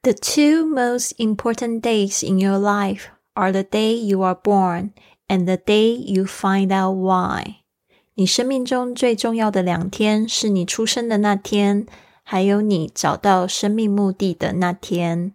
The two most important days in your life are the day you are born and the day you find out why. 你生命中最重要的2天是你出生的那天，还有你找到生命目的的那天。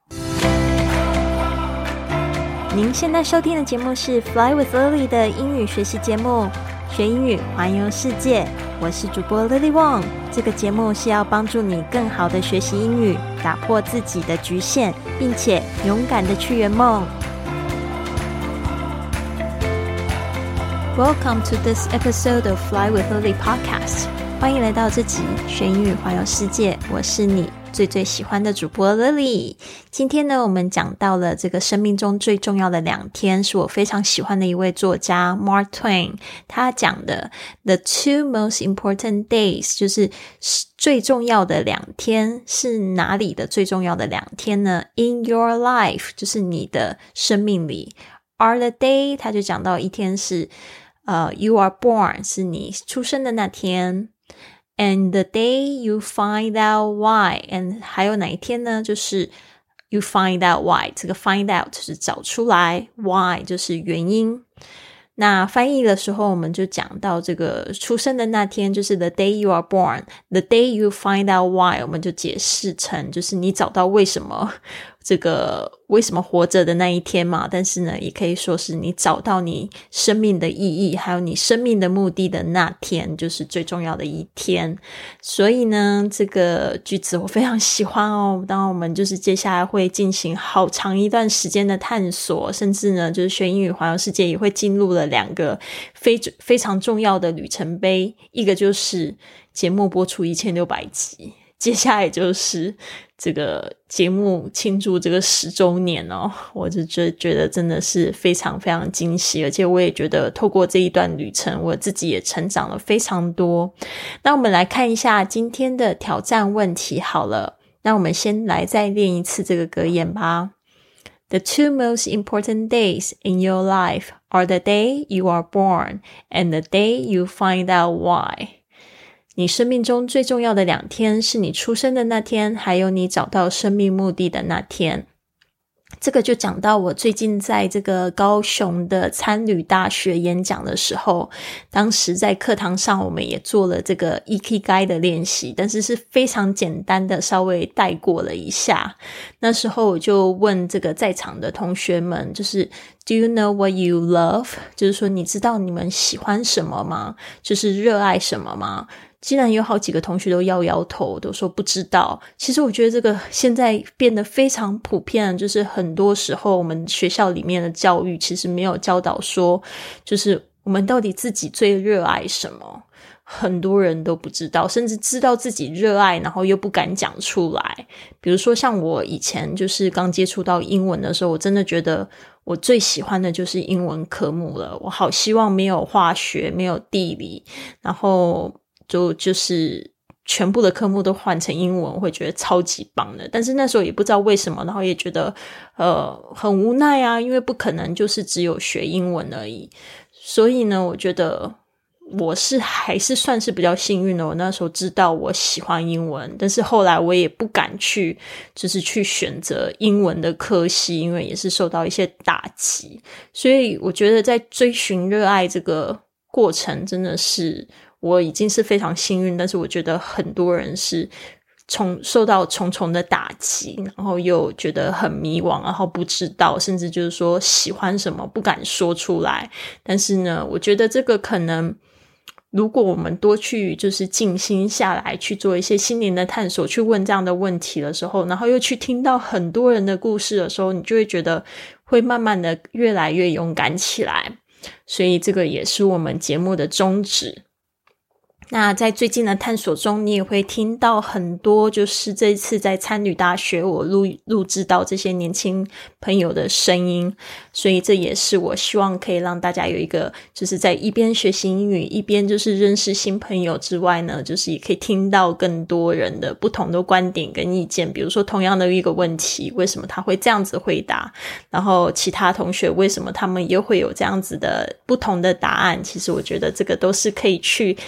您现在收听的节目是 Fly with Lily 的英语学习节目，学英语环游世界。我是主播 Lily Wong， 这个节目是要帮助你更好的学习英语，打破自己的局限，并且勇敢的去圆梦。Welcome to this episode of Fly with Lily podcast. 欢迎来到这集学英语环游世界，我是你最喜欢的主播 Lily。 今天呢，我们讲到了这个生命中最重要的2天，是我非常喜欢的一位作家 Mark Twain 他讲的 The two most important days， 就是最重要的2天是哪里的最重要的2天呢？ In your life 就是你的生命里， are the day 他就讲到一天是you are born 是你出生的那天， and the day you find out why， and 还有哪一天呢？就是 you find out why， 这个 find out 就是找出来， why 就是原因。那翻译的时候我们就讲到这个出生的那天就是 the day you are born， the day you find out why 我们就解释成就是你找到为什么活着的那一天嘛，但是呢也可以说是你找到你生命的意义还有你生命的目的的那天，就是最重要的一天。所以呢这个句子我非常喜欢哦，当然我们就是接下来会进行好长一段时间的探索，甚至呢就是学英语环游世界也会进入了2个非常重要的里程碑，一个就是节目播出1600集，接下来就是这个节目庆祝这个10周年哦，我就觉得真的是非常非常惊喜，而且我也觉得透过这一段旅程我自己也成长了非常多。那我们来看一下今天的挑战问题好了，那我们先来再练一次这个格言吧。 The two most important days in your life are the day you are born and the day you find out why。你生命中最重要的2天是你出生的那天，还有你找到生命目的的那天。这个就讲到我最近在这个高雄的参旅大学演讲的时候，当时在课堂上我们也做了这个 Ikigai 的练习，但是是非常简单的稍微带过了一下。那时候我就问这个在场的同学们，就是 Do you know what you love？ 就是说你知道你们喜欢什么吗？就是热爱什么吗？既然有好几个同学都摇头，都说不知道。其实我觉得这个现在变得非常普遍，就是很多时候我们学校里面的教育其实没有教导说，就是我们到底自己最热爱什么，很多人都不知道，甚至知道自己热爱然后又不敢讲出来。比如说像我以前就是刚接触到英文的时候，我真的觉得我最喜欢的就是英文科目了，我好希望没有化学没有地理，然后就是全部的科目都换成英文，我会觉得超级棒的。但是那时候也不知道为什么，然后也觉得很无奈啊，因为不可能就是只有学英文而已。所以呢我觉得我还是算是比较幸运的，我那时候知道我喜欢英文，但是后来我也不敢就是去选择英文的科系，因为也是受到一些打击。所以我觉得在追寻热爱这个过程真的是我已经是非常幸运，但是我觉得很多人是受到重重的打击，然后又觉得很迷惘，然后不知道，甚至就是说喜欢什么不敢说出来。但是呢我觉得这个可能如果我们多去就是静心下来去做一些心灵的探索，去问这样的问题的时候，然后又去听到很多人的故事的时候，你就会觉得会慢慢的越来越勇敢起来。所以这个也是我们节目的宗旨。那在最近的探索中，你也会听到很多就是这一次在参旅大学我录制到这些年轻朋友的声音，所以这也是我希望可以让大家有一个就是在一边学习英语一边就是认识新朋友之外呢，就是也可以听到更多人的不同的观点跟意见。比如说同样的一个问题，为什么他会这样子回答，然后其他同学为什么他们又会有这样子的不同的答案。其实我觉得这个都是可以去思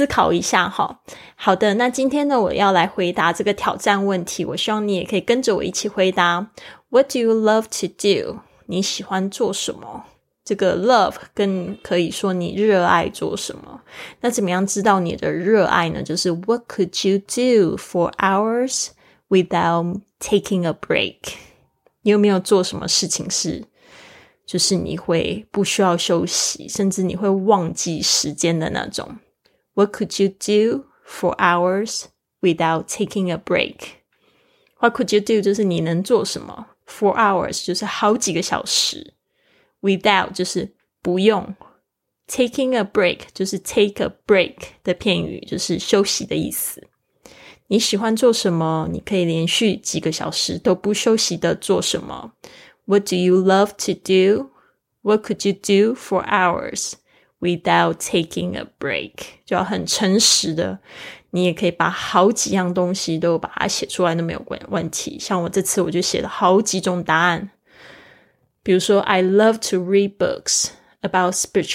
思考一下齁。好的，那今天呢，我要来回答这个挑战问题，我希望你也可以跟着我一起回答。What do you love to do？ 你喜欢做什么？这个 love 更可以说你热爱做什么。那怎么样知道你的热爱呢？就是 What could you do for hours without taking a break？ 你有没有做什么事情是就是你会不需要休息，甚至你会忘记时间的那种。 What could you do for hours without taking a break？ What could you do 就是你能做什么， for hours 就是好几个小时， without 就是不用， taking a break 就是 take a break 的片语，就是休息的意思。你喜欢做什么？你可以连续几个小时都不休息的做什么？ What do you love to do? What could you do for hours without taking a break? 就要很诚实的，你也可以把好几样东西都把它写出来都没有问题。像我这次我就写了好几种答案，比如说 I love to read books about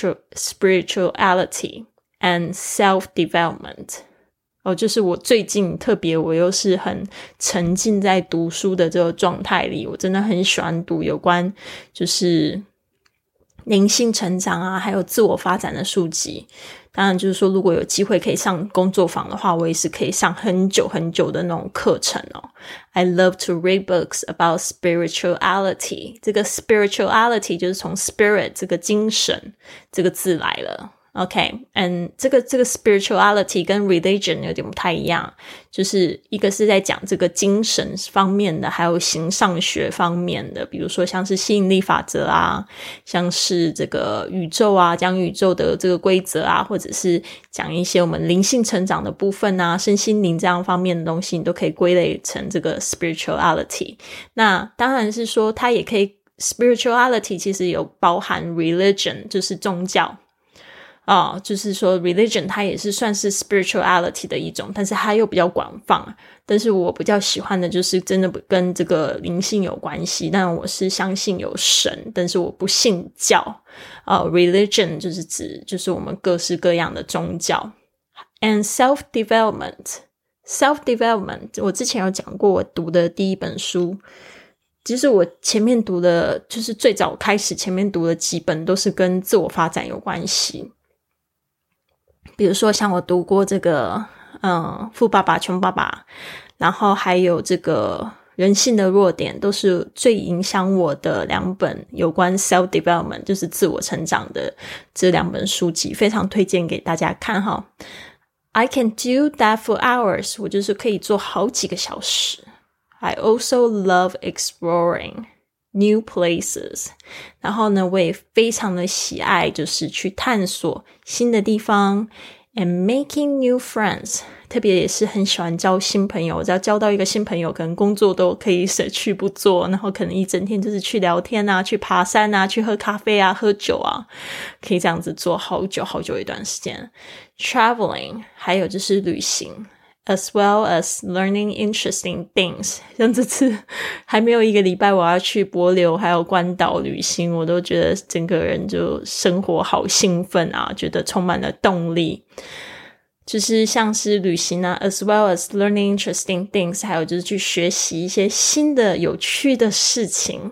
spirituality and self-development。就是我最近特别我又是很沉浸在读书的这个状态里，我真的很喜欢读有关就是灵性成长啊还有自我发展的书籍。当然就是说如果有机会可以上工作坊的话，我也是可以上很久很久的那种课程哦。I love to read books about spirituality。 这个 spirituality 就是从 spirit 这个精神这个字来了。OK，and 这个 spirituality 跟 religion 有点不太一样，就是一个是在讲这个精神方面的，还有形上学方面的，比如说像是吸引力法则啊，像是这个宇宙啊，讲宇宙的这个规则啊，或者是讲一些我们灵性成长的部分啊，身心灵这样方面的东西，你都可以归类成这个 spirituality。 那当然是说它也可以 spirituality 其实有包含 religion 就是宗教就是说 religion 它也是算是 spirituality 的一种，但是它又比较广泛。但是我比较喜欢的就是真的跟这个灵性有关系，但我是相信有神，但是我不信教。religion 就是指就是我们各式各样的宗教。And self-development 我之前有讲过我读的第一本书，其实我前面读的就是最早开始前面读的几本都是跟自我发展有关系。比如说像我读过这个富爸爸穷爸爸，然后还有这个人性的弱点，都是最影响我的两本有关 self-development 就是自我成长的这两本书籍，非常推荐给大家看哈。I can do that for hours， 我就是可以做好几个小时。I also love exploring new places， 然后呢我也非常的喜爱就是去探索新的地方 and making new friends， 特别也是很喜欢交新朋友。只要交到一个新朋友，可能工作都可以舍去不做，然后可能一整天就是去聊天啊，去爬山啊，去喝咖啡啊，喝酒啊，可以这样子做好久好久一段时间。 Traveling 还有就是旅行as well as learning interesting things， 像这次还没有一个礼拜我要去帛琉还有关岛旅行，我都觉得整个人就生活好兴奋啊，觉得充满了动力。就是像是旅行啊 as well as learning interesting things， 还有就是去学习一些新的有趣的事情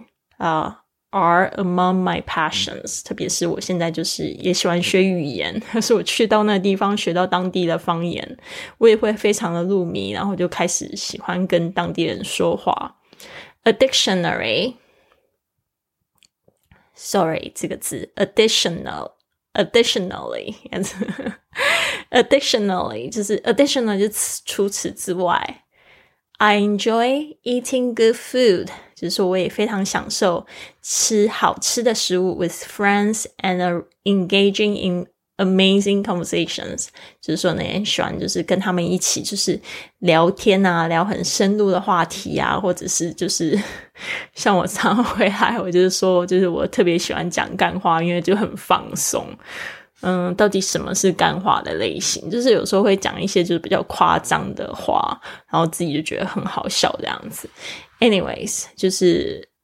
are among my passions， 特别是我现在就是也喜欢学语言，可是我去到那个地方学到当地的方言，我也会非常的入迷，然后就开始喜欢跟当地人说话。 A dictionary sorry 这个字 additionally additionally 就是 additional 就是除此之外。I enjoy eating good food， 就是说我也非常享受吃好吃的食物 with friends and engaging in amazing conversations， 就是说呢也很喜欢就是跟他们一起就是聊天啊，聊很深入的话题啊，或者是就是像我常回来我就是说就是我特别喜欢讲干话，因为就很放松。到底什么是干话的类型，就是有时候会讲一些就是比较夸张的话，然后自己就觉得很好笑这样子。Anyways， 就是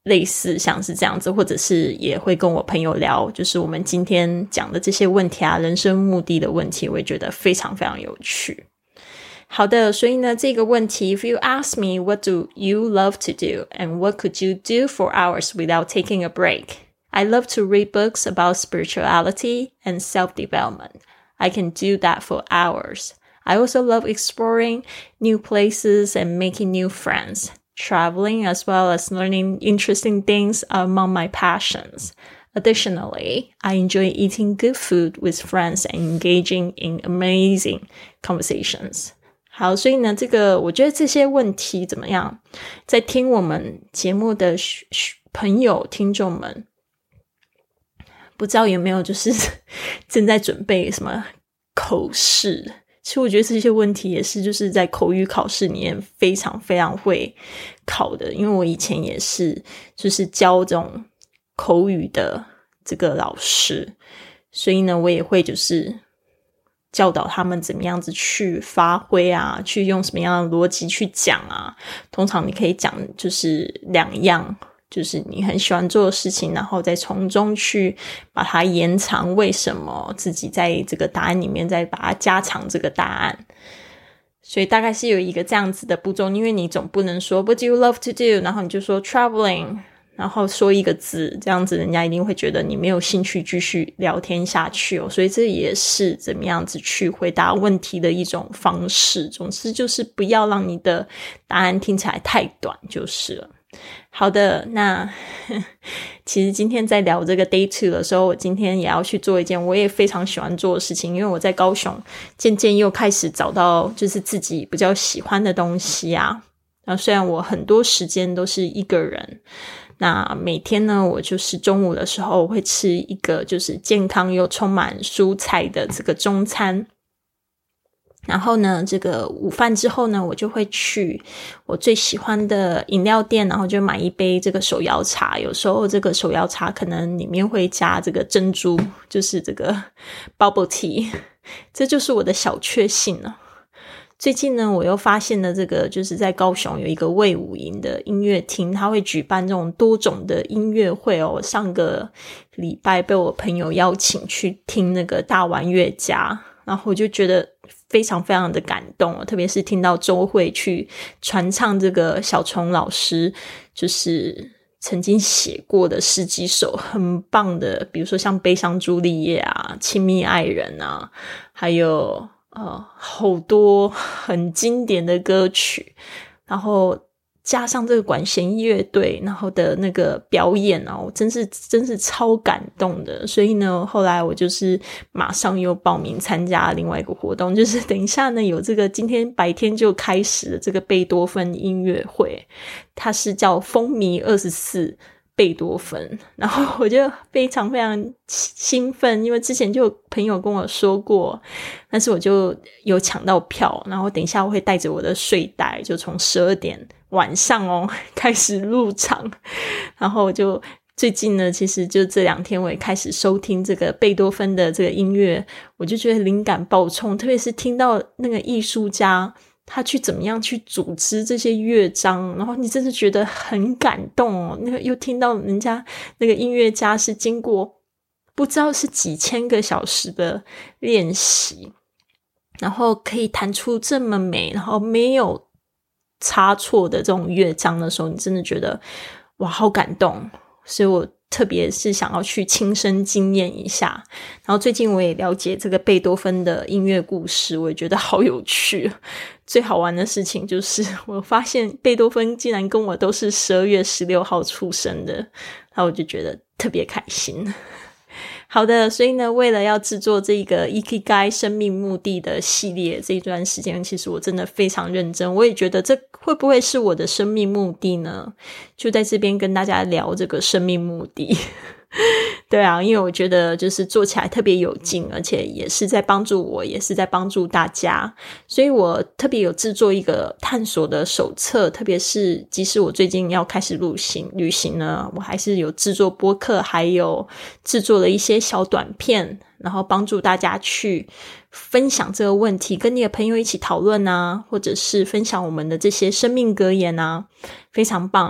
类似像是这样子，或者是也会跟我朋友聊，就是我们今天讲的这些问题啊，人生目的的问题，我也觉得非常非常有趣。好的，所以呢，这个问题 If you ask me what do you love to do and what could you do for hours without taking a break? I love to read books about spirituality and self-development. I can do that for hours. I also love exploring new places and making new friends. Traveling as well as learning interesting things are among my passions. Additionally, I enjoy eating good food with friends and engaging in amazing conversations. 好，所以呢，我觉得这些问题怎么样？在听我们节目的朋友、听众们，不知道有没有就是正在准备什么口试？其实我觉得这些问题也是就是在口语考试里面非常非常会考的，因为我以前也是就是教这种口语的这个老师，所以呢，我也会就是教导他们怎么样子去发挥啊，去用什么样的逻辑去讲啊。通常你可以讲就是2样，就是你很喜欢做的事情，然后再从中去把它延长，为什么自己在这个答案里面再把它加长这个答案。所以大概是有一个这样子的步骤，因为你总不能说 What do you love to do? 然后你就说 traveling， 然后说一个字，这样子人家一定会觉得你没有兴趣继续聊天下去哦。所以这也是怎么样子去回答问题的一种方式。总之就是不要让你的答案听起来太短就是了。好的，那其实今天在聊这个 Day 2的时候，我今天也要去做一件我也非常喜欢做的事情，因为我在高雄渐渐又开始找到就是自己比较喜欢的东西啊。那虽然我很多时间都是一个人，那每天呢，我就是中午的时候我会吃一个就是健康又充满蔬菜的这个中餐。然后呢，这个午饭之后呢，我就会去我最喜欢的饮料店，然后就买一杯这个手摇茶。有时候这个手摇茶可能里面会加这个珍珠，就是这个 bubble tea， 这就是我的小确幸了。最近呢，我又发现了这个就是在高雄有一个卫武营的音乐厅，他会举办这种多种的音乐会哦。上个礼拜被我朋友邀请去听那个大玩乐家，然后我就觉得非常非常的感动哦，特别是听到周慧去传唱这个小虫老师就是曾经写过的10几首很棒的，比如说像悲伤朱丽叶啊、亲密爱人啊，还有好多很经典的歌曲，然后加上这个管弦乐队然后的那个表演哦，真是超感动的。所以呢，后来我就是马上又报名参加另外一个活动，就是等一下呢有这个今天白天就开始的这个贝多芬音乐会，它是叫风靡24贝多芬，然后我就非常非常兴奋，因为之前就有朋友跟我说过，但是我就有抢到票，然后等一下我会带着我的睡袋，就从12点晚上开始入场。然后我就最近呢，其实就这2天我也开始收听这个贝多芬的这个音乐，我就觉得灵感爆冲，特别是听到那个艺术家他去怎么样去组织这些乐章，然后你真的觉得很感动哦。那个又听到人家那个音乐家是经过不知道是几千个小时的练习，然后可以弹出这么美然后没有差错的这种乐章的时候，你真的觉得哇好感动。所以我特别是想要去亲身经验一下。然后最近我也了解这个贝多芬的音乐故事，我也觉得好有趣。最好玩的事情就是我发现贝多芬竟然跟我都是12月16号出生的，然后我就觉得特别开心。好的，所以呢，为了要制作这个 Ikigai 生命目的的系列，这一段时间其实我真的非常认真，我也觉得这会不会是我的生命目的呢？就在这边跟大家聊这个生命目的。对啊，因为我觉得就是做起来特别有劲，而且也是在帮助我，也是在帮助大家，所以我特别有制作一个探索的手册，特别是即使我最近要开始旅行呢，我还是有制作播客，还有制作了一些小短片，然后帮助大家去分享这个问题，跟你的朋友一起讨论啊，或者是分享我们的这些生命格言啊，非常棒。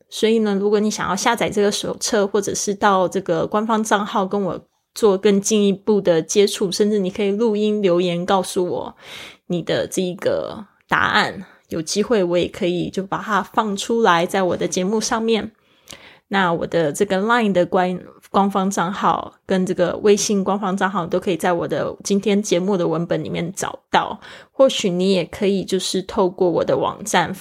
所以呢，如果你想要下载这个手册，或者是到这个官方账号跟我做更进一步的接触，甚至你可以录音留言告诉我你的这个答案，有机会我也可以就把它放出来在我的节目上面。那我的这个 LINE 的官方账号跟这个微信官方账号都可以在我的今天节目的文本里面找到，或许你也可以就是透过我的网站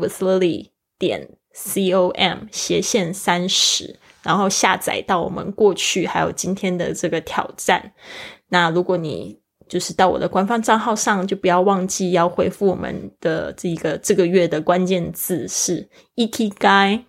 flywithlily.com/30 然后下载到我们过去还有今天的这个挑战。那如果你就是到我的官方账号上，就不要忘记要回复我们的这个月的关键字是 Ikigai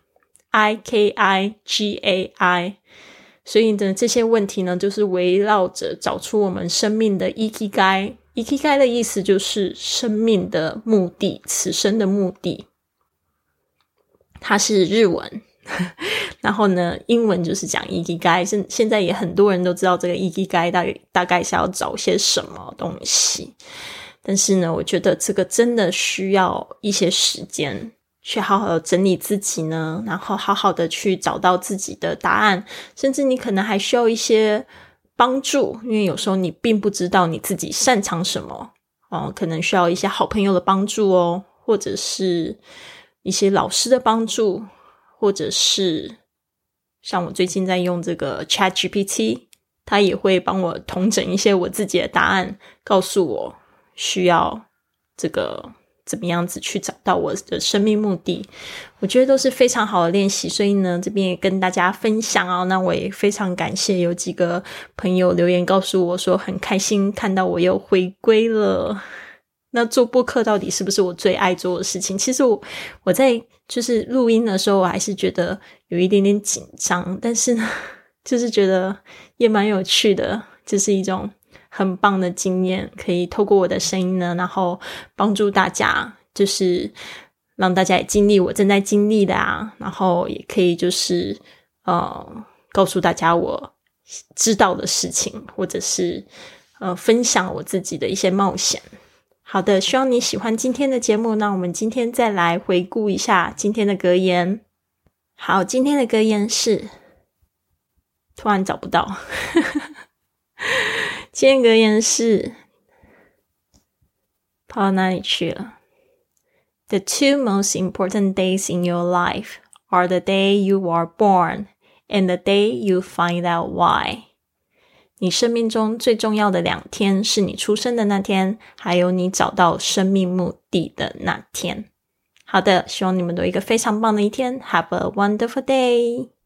IKIGAI。 所以呢，这些问题呢就是围绕着找出我们生命的 Ikigai。 Ikigai 的意思就是生命的目的，此生的目的，它是日文然后呢英文就是讲 Ikigai。 现在也很多人都知道这个 Ikigai 大概是要找些什么东西，但是呢我觉得这个真的需要一些时间去好好的整理自己呢，然后好好的去找到自己的答案，甚至你可能还需要一些帮助，因为有时候你并不知道你自己擅长什么可能需要一些好朋友的帮助或者是一些老师的帮助，或者是像我最近在用这个 ChatGPT， 它也会帮我统整一些我自己的答案，告诉我需要这个怎么样子去找到我的生命目的。我觉得都是非常好的练习，所以呢这边也跟大家分享那我也非常感谢有几个朋友留言告诉我说很开心看到我又回归了。那做播客到底是不是我最爱做的事情？其实我在就是录音的时候我还是觉得有一点点紧张，但是呢就是觉得也蛮有趣的，就是一种很棒的经验，可以透过我的声音呢然后帮助大家，就是让大家也经历我正在经历的然后也可以就是告诉大家我知道的事情，或者是分享我自己的一些冒险。好的，希望你喜欢今天的节目。那我们今天再来回顾一下今天的格言。好，今天的格言是突然找不到今天格言是跑到哪里去了？ The two most important days in your life are the day you are born and the day you find out why。你生命中最重要的2天是你出生的那天，还有你找到生命目的的那天。好的，希望你们都有一个非常棒的一天。Have a wonderful day!